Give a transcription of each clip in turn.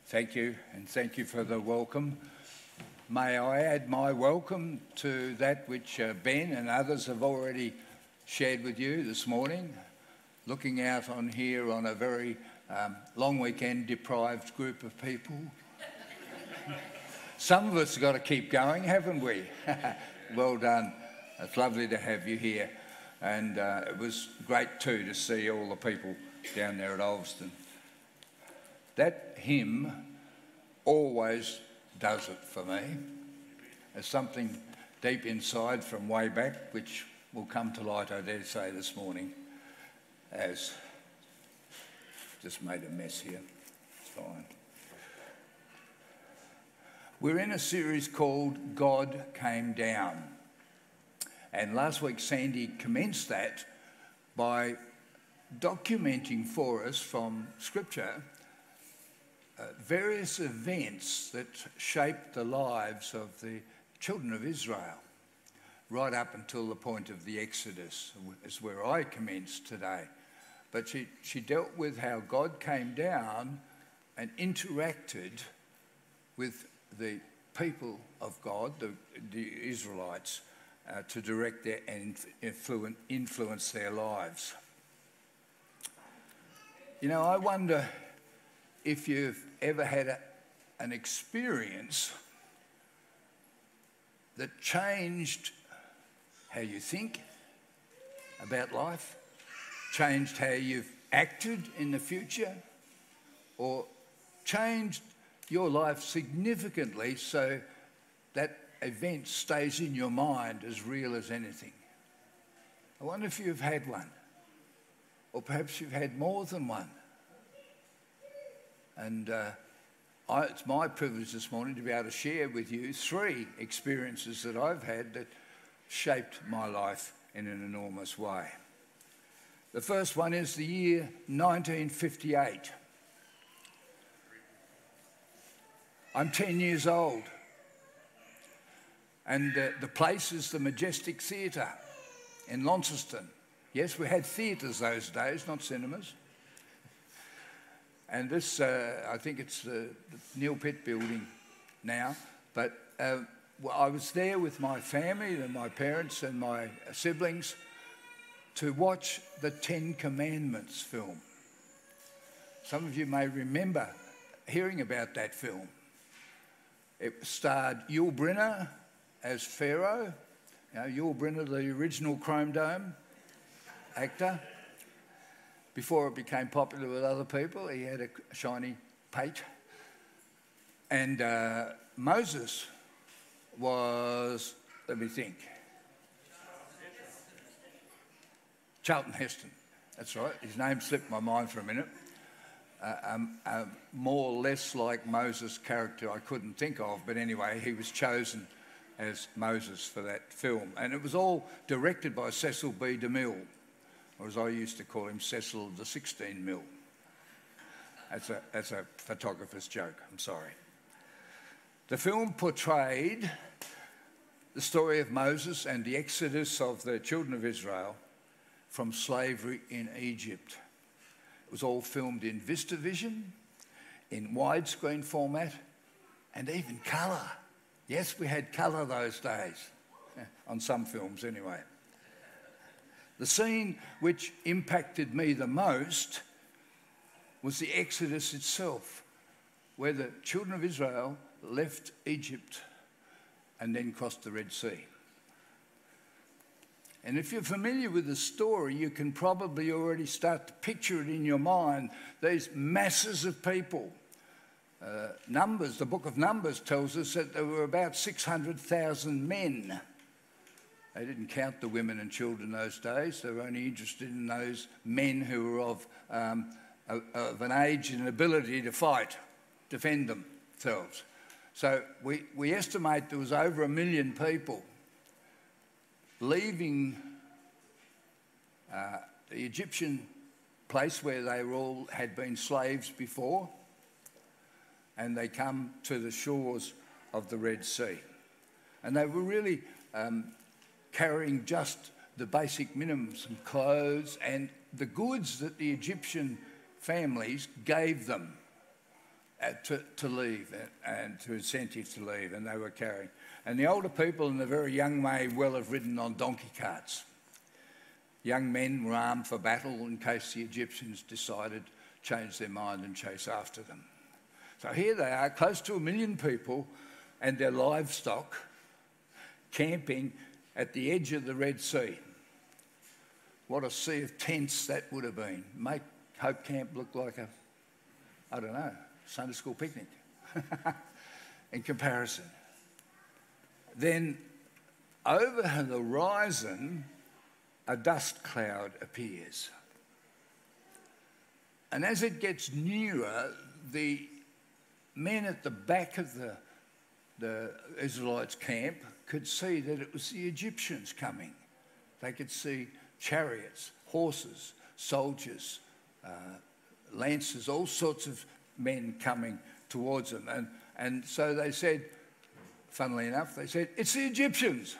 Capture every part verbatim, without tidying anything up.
Thank you, and thank you for the welcome. May I add my welcome to that which uh, Ben and others have already shared with you this morning, looking out on here on a very um, long weekend deprived group of people. Some of us have got to keep going, haven't we? Well done. It's lovely to have you here. And uh, it was great too to see all the people down there at Ulverston. That hymn always does it for me. There's something deep inside from way back which will come to light, I dare say, this morning, as just made a mess here. It's fine. We're in a series called God Came Down. And last week Sandy commenced that by documenting for us from Scripture uh, various events that shaped the lives of the children of Israel right up until the point of the Exodus, is where I commenced today. But she, she dealt with how God came down and interacted with the people of God, the, the Israelites, uh, to direct their and influence, influence their lives. You know, I wonder if you've ever had a, an experience that changed how you think about life, changed how you've acted in the future, or changed your life significantly so that event stays in your mind as real as anything. I wonder if you've had one, or perhaps you've had more than one. And uh, I, it's my privilege this morning to be able to share with you three experiences that I've had that shaped my life in an enormous way. The first one is the year nineteen fifty-eight. I'm ten years old, and uh, the place is the Majestic Theatre in Launceston. Yes, we had theatres those days, not cinemas. And this, uh, I think it's the, the Neil Pitt building now, but uh, well, I was there with my family and my parents and my siblings to watch the Ten Commandments film. Some of you may remember hearing about that film. It starred Yul Brynner as Pharaoh. You know, Yul Brynner, the original Chrome Dome actor. Before it became popular with other people, he had a shiny pate. And uh, Moses was, let me think, Charlton Heston. That's right. His name slipped my mind for a minute. Uh, um, a more or less like Moses character I couldn't think of, but anyway, he was chosen as Moses for that film. And it was all directed by Cecil B. DeMille, or as I used to call him, Cecil the sixteen mil. That's a, that's a photographer's joke, I'm sorry. The film portrayed the story of Moses and the exodus of the children of Israel from slavery in Egypt. It was all filmed in VistaVision, in widescreen format, and even colour. Yes, we had colour those days, on some films anyway. The scene which impacted me the most was the Exodus itself, where the children of Israel left Egypt and then crossed the Red Sea. And if you're familiar with the story, you can probably already start to picture it in your mind, these masses of people. Uh, Numbers, the book of Numbers tells us that there were about six hundred thousand men. They didn't count the women and children those days. They were only interested in those men who were of, um, of, of an age and ability to fight, defend themselves. So we, we estimate there was over a million people leaving uh, the Egyptian place where they were all had been slaves before, and they come to the shores of the Red Sea. And they were really um, carrying just the basic minimum, some clothes and the goods that the Egyptian families gave them uh, to, to leave and, and to incentive to leave, and they were carrying. And the older people and the very young may well have ridden on donkey carts. Young men were armed for battle in case the Egyptians decided to change their mind and chase after them. So here they are, close to a million people and their livestock camping at the edge of the Red Sea. What a sea of tents that would have been. Make Hope Camp look like a, I don't know, Sunday school picnic in comparison. Then over the horizon, a dust cloud appears. And as it gets nearer, the men at the back of the, the Israelites' camp could see that it was the Egyptians coming. They could see chariots, horses, soldiers, uh, lancers, all sorts of men coming towards them. And, and so they said, funnily enough, they said, "It's the Egyptians."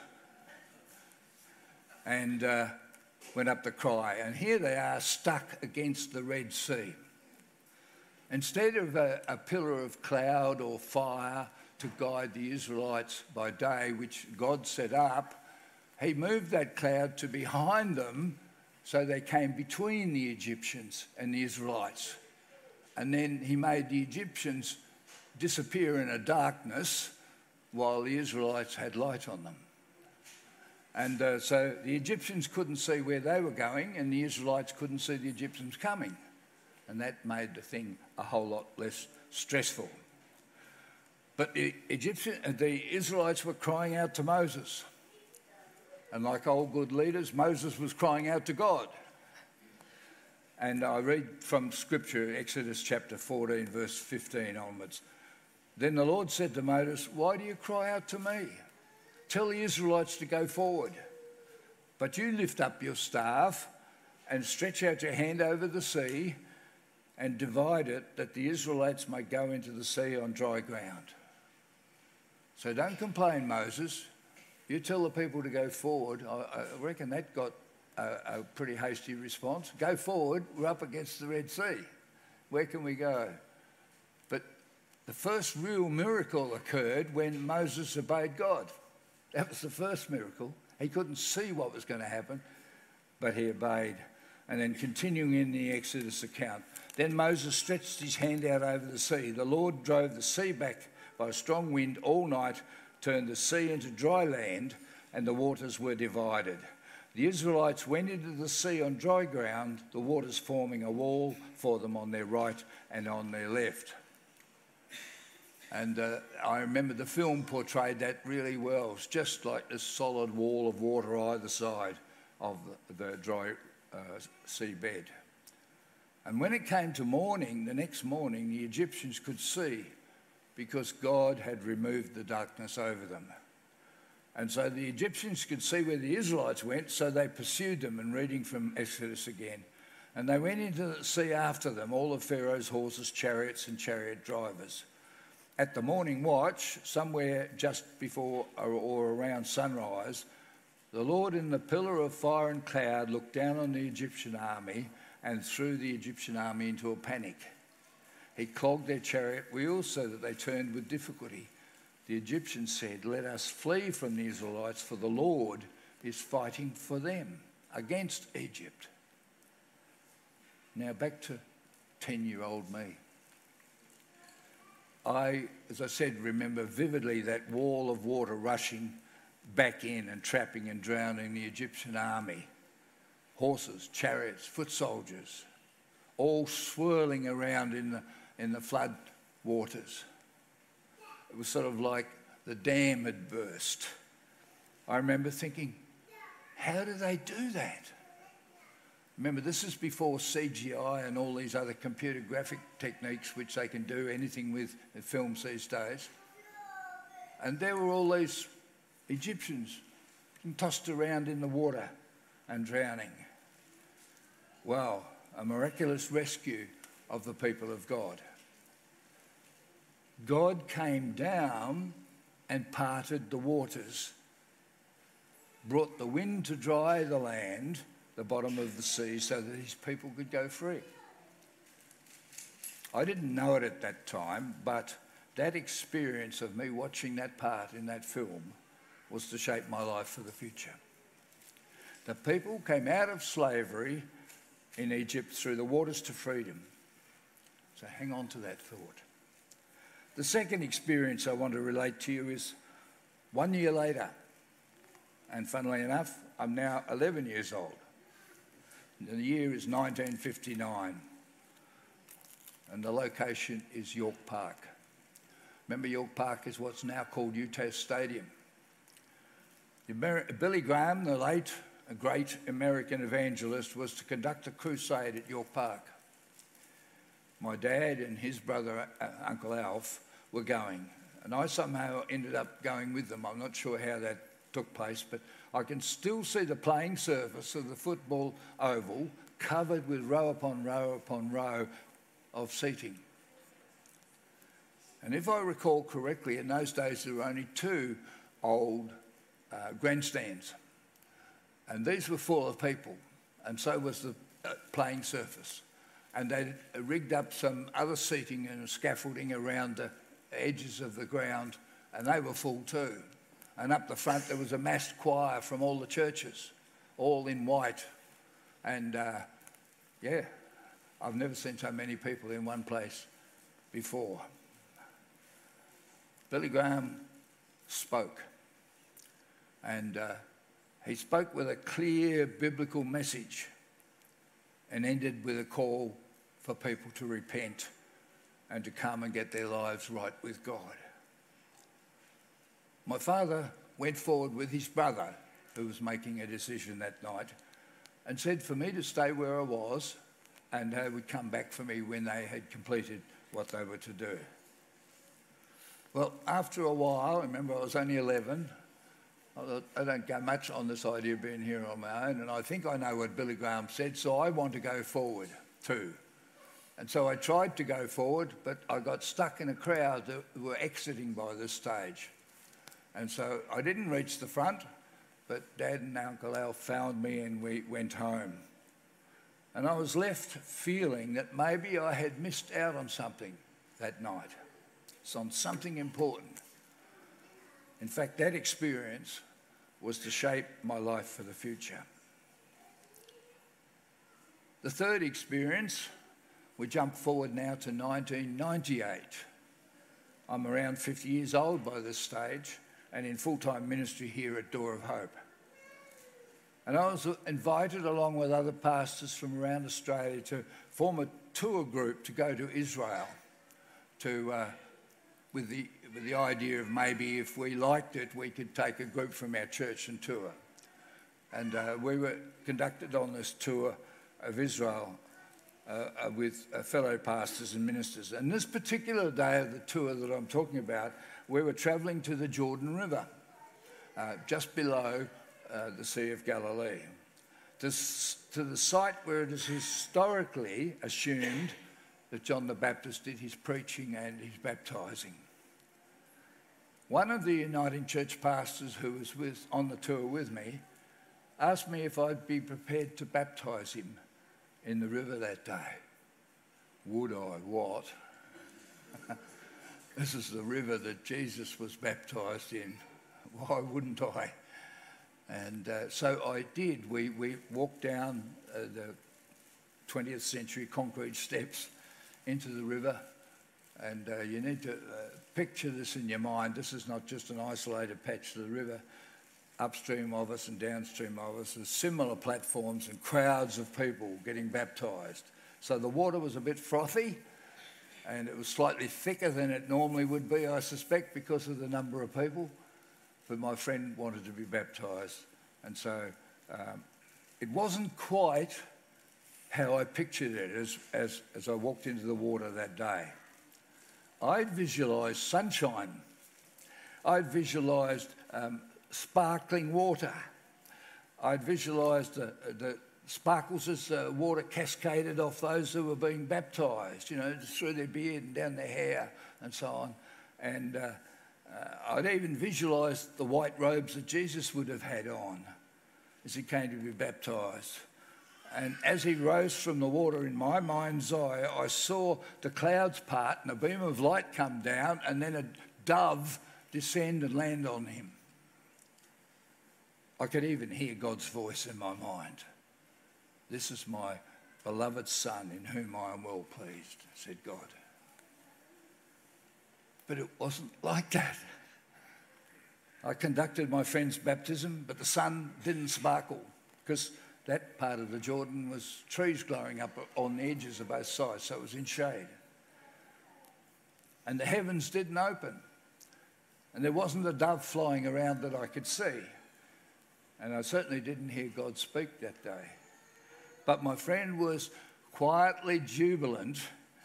And uh, went up the cry. And here they are stuck against the Red Sea. Instead of a, a pillar of cloud or fire to guide the Israelites by day, which God set up, he moved that cloud to behind them so they came between the Egyptians and the Israelites. And then he made the Egyptians disappear in a darkness while the Israelites had light on them. And uh, so the Egyptians couldn't see where they were going and the Israelites couldn't see the Egyptians coming. And that made the thing a whole lot less stressful. But the Egyptian, the Israelites were crying out to Moses. And like all good leaders, Moses was crying out to God. And I read from Scripture, Exodus chapter fourteen, verse fifteen onwards. Then the Lord said to Moses, "Why do you cry out to me? Tell the Israelites to go forward. But you lift up your staff and stretch out your hand over the sea and divide it, that the Israelites may go into the sea on dry ground." So don't complain, Moses. You tell the people to go forward. I, I reckon that got a, a pretty hasty response. Go forward, we're up against the Red Sea. Where can we go? But the first real miracle occurred when Moses obeyed God. That was the first miracle. He couldn't see what was going to happen, but he obeyed. And then continuing in the Exodus account, then Moses stretched his hand out over the sea. The Lord drove the sea back by a strong wind all night, turned the sea into dry land, and the waters were divided. The Israelites went into the sea on dry ground, the waters forming a wall for them on their right and on their left. And uh, I remember the film portrayed that really well. It's just like this solid wall of water either side of the, the dry uh, seabed. And when it came to morning, the next morning, the Egyptians could see because God had removed the darkness over them. And so the Egyptians could see where the Israelites went, so they pursued them, and reading from Exodus again. And they went into the sea after them, all of Pharaoh's horses, chariots and chariot drivers. At the morning watch, somewhere just before or around sunrise, the Lord in the pillar of fire and cloud looked down on the Egyptian army and threw the Egyptian army into a panic. He clogged their chariot wheels so that they turned with difficulty. The Egyptians said, "Let us flee from the Israelites, for the Lord is fighting for them against Egypt." Now back to ten-year-old me. I, as I said, remember vividly that wall of water rushing back in and trapping and drowning the Egyptian army. Horses, chariots, foot soldiers, all swirling around in the, in the flood waters. It was sort of like the dam had burst. I remember thinking, how do they do that? Remember, this is before C G I and all these other computer graphic techniques which they can do anything with in films these days. And there were all these Egyptians tossed around in the water and drowning. Wow, a miraculous rescue of the people of God. God came down and parted the waters, brought the wind to dry the land, the bottom of the sea, so that his people could go free. I didn't know it at that time, but that experience of me watching that part in that film was to shape my life for the future. The people came out of slavery in Egypt through the waters to freedom. So hang on to that thought. The second experience I want to relate to you is one year later. And funnily enough, I'm now eleven years old. The year is nineteen fifty-nine. And the location is York Park. Remember, York Park is what's now called U T A S Stadium. Billy Graham, the late a great American evangelist, was to conduct a crusade at York Park. My dad and his brother, uh, Uncle Alf, were going, and I somehow ended up going with them. I'm not sure how that took place, but I can still see the playing surface of the football oval covered with row upon row upon row of seating. And if I recall correctly, in those days there were only two old uh, grandstands. And these were full of people, and so was the uh, playing surface. And they rigged up some other seating and scaffolding around the edges of the ground, and they were full too. And up the front there was a massed choir from all the churches, all in white. And uh, yeah, I've never seen so many people in one place before. Billy Graham spoke, and uh, he spoke with a clear biblical message and ended with a call for people to repent and to come and get their lives right with God. My father went forward with his brother, who was making a decision that night, and said for me to stay where I was, and they would come back for me when they had completed what they were to do. Well, after a while, I remember I was only eleven, I thought, I don't go much on this idea of being here on my own, and I think I know what Billy Graham said, so I want to go forward too. And so I tried to go forward, but I got stuck in a crowd that were exiting by this stage. And so I didn't reach the front, but Dad and Uncle Al found me and we went home. And I was left feeling that maybe I had missed out on something that night. It's on something important. In fact, that experience was to shape my life for the future. The third experience, we jump forward now to nineteen ninety-eight. I'm around fifty years old by this stage and in full-time ministry here at Door of Hope. And I was invited along with other pastors from around Australia to form a tour group to go to Israel to, uh, with, the, with the idea of maybe if we liked it, we could take a group from our church and tour. And uh, we were conducted on this tour of Israel uh, uh, with uh, fellow pastors and ministers. And this particular day of the tour that I'm talking about, we were travelling to the Jordan River, uh, just below uh, the Sea of Galilee, to, to the site where it is historically assumed that John the Baptist did his preaching and his baptising. One of the Uniting Church pastors who was with, on the tour with me asked me if I'd be prepared to baptise him in the river that day. Would I? What? This is the river that Jesus was baptised in. Why wouldn't I? And uh, so I did. We, we walked down uh, the twentieth century concrete steps into the river. And uh, you need to uh, picture this in your mind. This is not just an isolated patch of the river. Upstream of us and downstream of us, there's similar platforms and crowds of people getting baptised. So the water was a bit frothy, and it was slightly thicker than it normally would be, I suspect, because of the number of people. But my friend wanted to be baptised, and so um, it wasn't quite how I pictured it as, as, as I walked into the water that day. I'd visualised sunshine. I'd visualised um, sparkling water. I'd visualised the, the sparkles as uh, water cascaded off those who were being baptised, you know, through their beard and down their hair and so on. And uh, uh, I'd even visualised the white robes that Jesus would have had on as he came to be baptised. And as he rose from the water, in my mind's eye, I saw the clouds part and a beam of light come down and then a dove descend and land on him. I could even hear God's voice in my mind. "This is my beloved Son in whom I am well pleased," said God. But it wasn't like that. I conducted my friend's baptism, but the sun didn't sparkle because that part of the Jordan was trees growing up on the edges of both sides, so it was in shade. And the heavens didn't open. And there wasn't a dove flying around that I could see. And I certainly didn't hear God speak that day. But my friend was quietly jubilant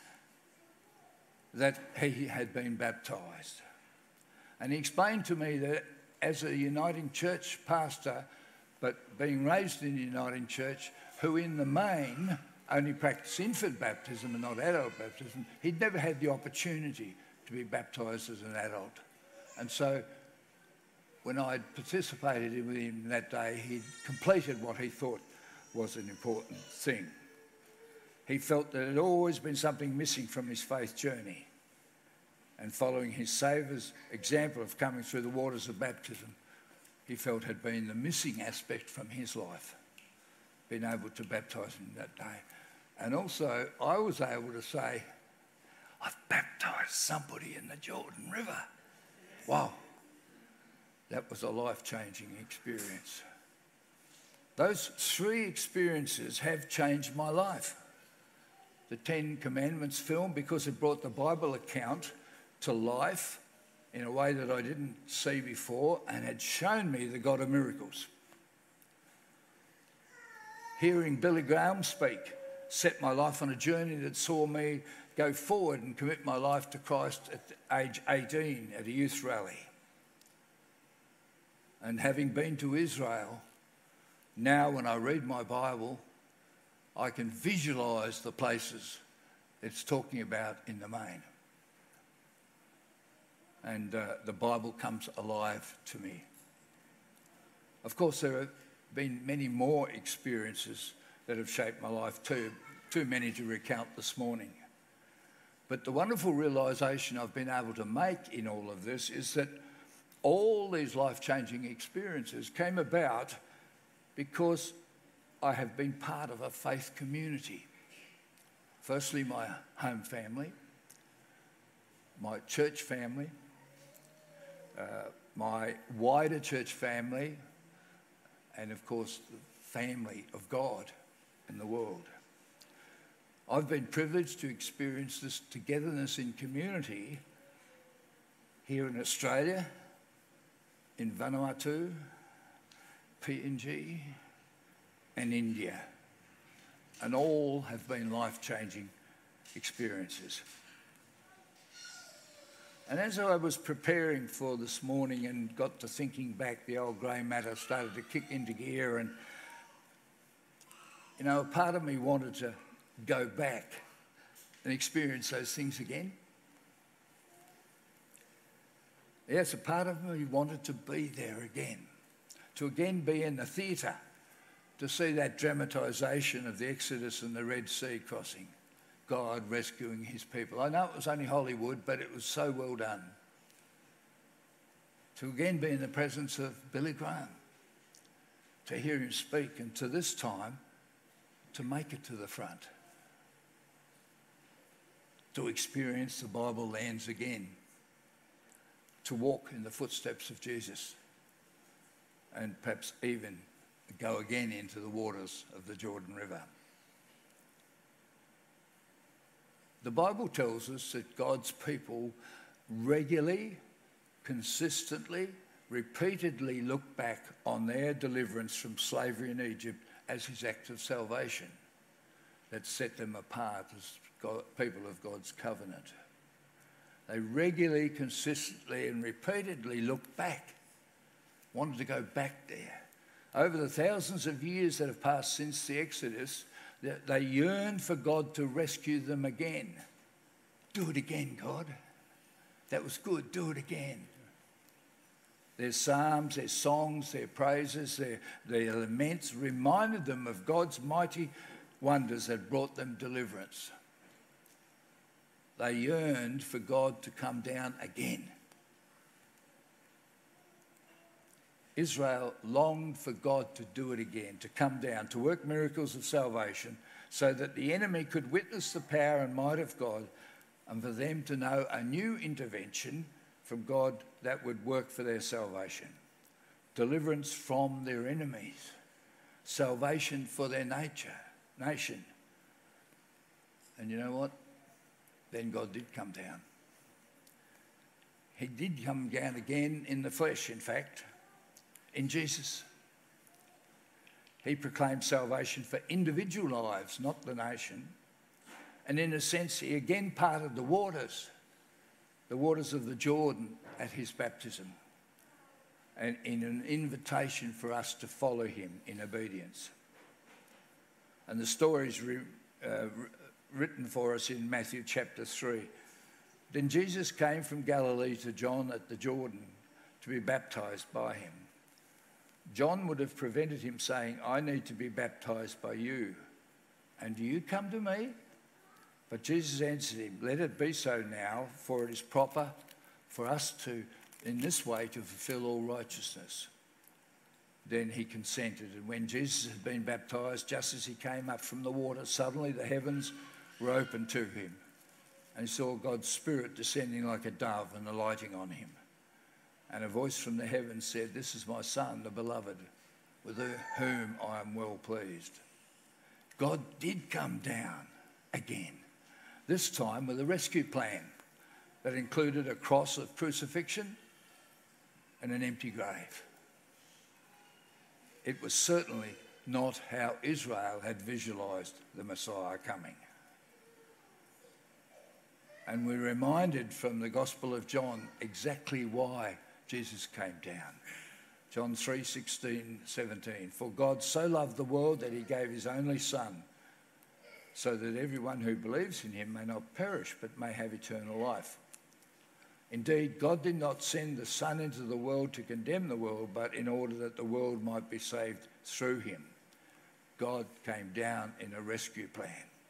that he had been baptised. And he explained to me that as a Uniting Church pastor, but being raised in the Uniting Church, who in the main only practice infant baptism and not adult baptism, he'd never had the opportunity to be baptised as an adult. And so when I'd participated with him that day, he'd completed what he thought was an important thing. He felt that there had always been something missing from his faith journey. And following his Saviour's example of coming through the waters of baptism, he felt had been the missing aspect from his life, being able to baptise him that day. And also, I was able to say, "I've baptised somebody in the Jordan River." Wow, that was a life-changing experience. Those three experiences have changed my life. The Ten Commandments film, because it brought the Bible account to life in a way that I didn't see before and had shown me the God of miracles. Hearing Billy Graham speak set my life on a journey that saw me go forward and commit my life to Christ at age eighteen at a youth rally. And having been to Israel, now when I read my Bible, I can visualise the places it's talking about in the main. And uh, the Bible comes alive to me. Of course, there have been many more experiences that have shaped my life too, too many to recount this morning. But the wonderful realisation I've been able to make in all of this is that all these life-changing experiences came about because I have been part of a faith community. Firstly, my home family, my church family, uh, my wider church family, and of course the family of God in the world. I've been privileged to experience this togetherness in community here in Australia, in Vanuatu, P N G, and India. And all have been life-changing experiences. And as I was preparing for this morning and got to thinking back, the old grey matter started to kick into gear, and, you know, a part of me wanted to go back and experience those things again. Yes, a part of me wanted to be there again, to again be in the theatre, to see that dramatisation of the Exodus and the Red Sea crossing, God rescuing his people. I know it was only Hollywood, but it was so well done. To again be in the presence of Billy Graham, to hear him speak, and to this time, to make it to the front, to experience the Bible lands again, to walk in the footsteps of Jesus, and perhaps even go again into the waters of the Jordan River. The Bible tells us that God's people regularly, consistently, repeatedly look back on their deliverance from slavery in Egypt as his act of salvation that set them apart as God, people of God's covenant. They regularly, consistently and repeatedly look back, wanted to go back there. Over the thousands of years that have passed since the Exodus, they yearn for God to rescue them again. Do it again, God. That was good. Do it again. Their psalms, their songs, their praises, their, their laments reminded them of God's mighty wonders that brought them deliverance. They yearned for God to come down again. Israel longed for God to do it again, to come down, to work miracles of salvation, so that the enemy could witness the power and might of God, and for them to know a new intervention from God that would work for their salvation. Deliverance from their enemies, salvation for their nature, nation. And you know what? Then God did come down. He did come down again in the flesh, in fact, in Jesus. He proclaimed salvation for individual lives, not the nation. And in a sense, he again parted the waters, the waters of the Jordan at his baptism, and in an invitation for us to follow him in obedience. And the story is re, uh, written for us in Matthew chapter three. Then Jesus came from Galilee to John at the Jordan to be baptized by him. John would have prevented him, saying, I need to be baptized by you, and do you come to me? But Jesus answered him, let it be so now, for it is proper for us to, in this way, to fulfill all righteousness. Then he consented, and when Jesus had been baptized, just as he came up from the water, suddenly the heavens were opened to him, and he saw God's Spirit descending like a dove and alighting on him. And a voice from the heavens said, this is my Son, the beloved, with whom I am well pleased. God did come down again, this time with a rescue plan that included a cross of crucifixion and an empty grave. It was certainly not how Israel had visualised the Messiah coming. And we're reminded from the Gospel of John exactly why Jesus came down. John three, sixteen, seventeen. For God so loved the world that he gave his only Son, so that everyone who believes in him may not perish but may have eternal life. Indeed, God did not send the Son into the world to condemn the world, but in order that the world might be saved through him. God came down in a rescue plan.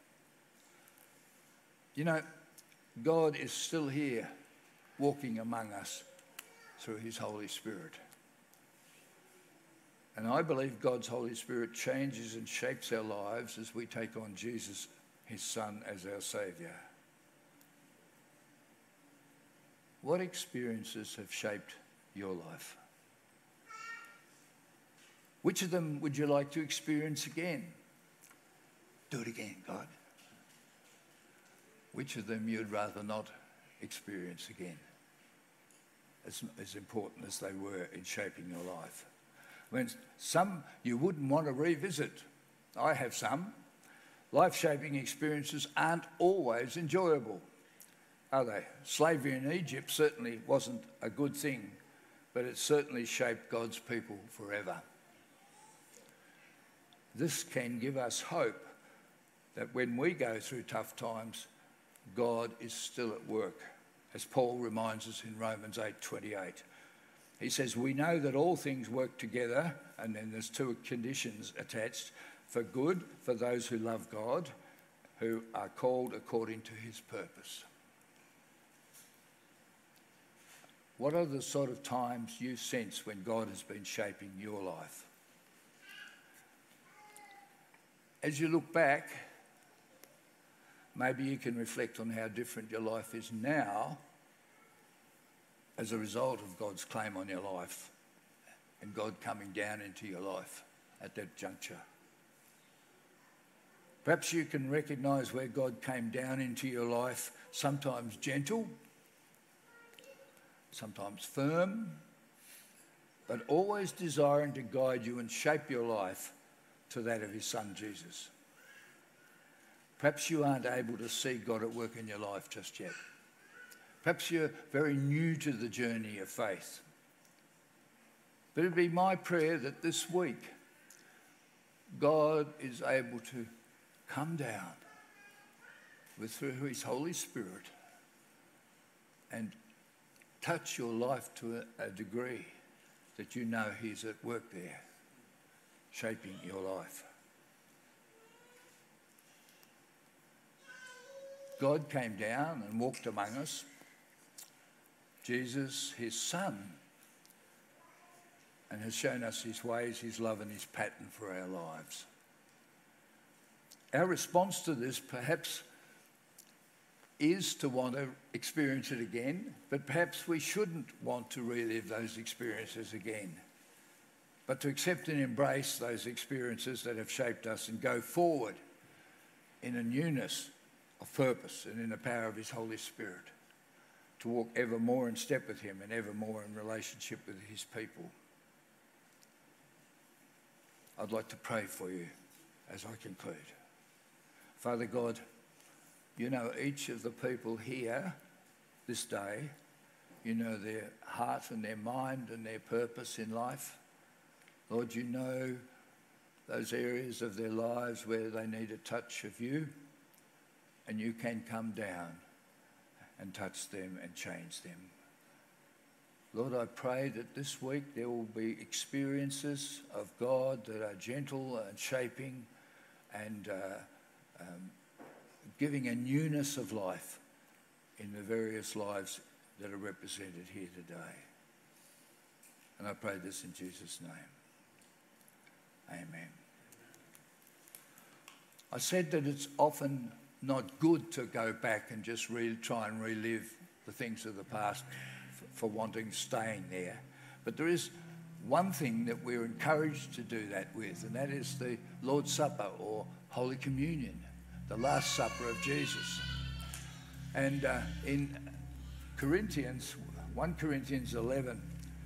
You know, God is still here walking among us through his Holy Spirit. And I believe God's Holy Spirit changes and shapes our lives as we take on Jesus, his Son, as our Saviour. What experiences have shaped your life? Which of them would you like to experience again? Do it again, God. Which of them you'd rather not experience again? As, as important as they were in shaping your life. When some you wouldn't want to revisit. I have some. Life-shaping experiences aren't always enjoyable, are they? Slavery in Egypt certainly wasn't a good thing, but it certainly shaped God's people forever. This can give us hope that when we go through tough times, God is still at work, as Paul reminds us in Romans eight twenty-eight. He says, we know that all things work together, and then there's two conditions attached, for good for those who love God, who are called according to his purpose. What are the sort of times you sense when God has been shaping your life? As you look back, maybe you can reflect on how different your life is now as a result of God's claim on your life and God coming down into your life at that juncture. Perhaps you can recognise where God came down into your life, sometimes gentle, sometimes firm, but always desiring to guide you and shape your life to that of his Son, Jesus. Perhaps you aren't able to see God at work in your life just yet. Perhaps you're very new to the journey of faith. But it'd be my prayer that this week God is able to come down with through his Holy Spirit and touch your life to a, a degree that you know he's at work there, shaping your life. God came down and walked among us. Jesus, his son, and has shown us his ways, his love and his pattern for our lives. Our response to this perhaps is to want to experience it again, but perhaps we shouldn't want to relive those experiences again, but to accept and embrace those experiences that have shaped us and go forward in a newness of purpose and in the power of his Holy Spirit, to walk ever more in step with him and ever more in relationship with his people. I'd like to pray for you as I conclude. Father God, you know each of the people here this day. You know their heart and their mind and their purpose in life. Lord, you know those areas of their lives where they need a touch of you, and you can come down and touch them and change them. Lord, I pray that this week there will be experiences of God that are gentle and shaping and uh, um, giving a newness of life in the various lives that are represented here today. And I pray this in Jesus' name. Amen. I said that it's often not good to go back and just re- try and relive the things of the past f- for wanting staying there. But there is one thing that we're encouraged to do that with, and that is the Lord's Supper or Holy Communion, the Last Supper of Jesus. And uh, in Corinthians, First Corinthians eleven,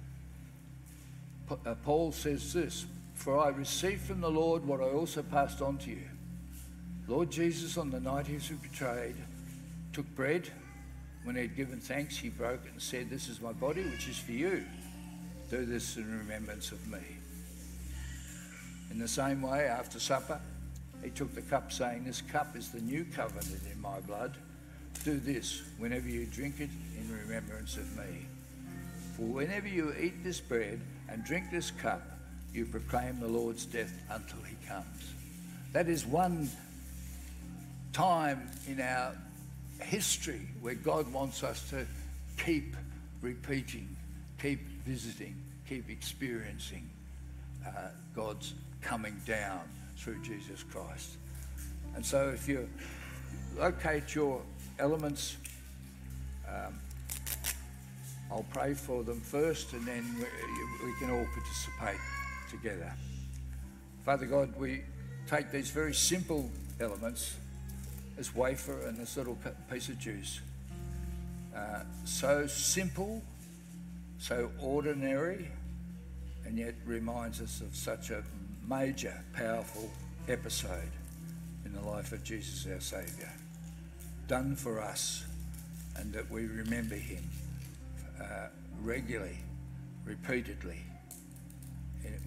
P- uh, Paul says this, "For I received from the Lord what I also passed on to you. Lord Jesus, on the night he was betrayed, took bread. When he had given thanks, he broke it and said, 'This is my body, which is for you. Do this in remembrance of me.' In the same way, after supper, he took the cup, saying, 'This cup is the new covenant in my blood. Do this whenever you drink it in remembrance of me. For whenever you eat this bread and drink this cup, you proclaim the Lord's death until he comes.'" That is one time in our history where God wants us to keep repeating, keep visiting, keep experiencing uh, God's coming down through Jesus Christ. And so if you locate your elements, um, I'll pray for them first, and then we, we can all participate together. Father God, we take these very simple elements, this wafer and this little piece of juice, uh, so simple, so ordinary, and yet reminds us of such a major, powerful episode in the life of Jesus, our Saviour, done for us, and that we remember him uh, regularly, repeatedly,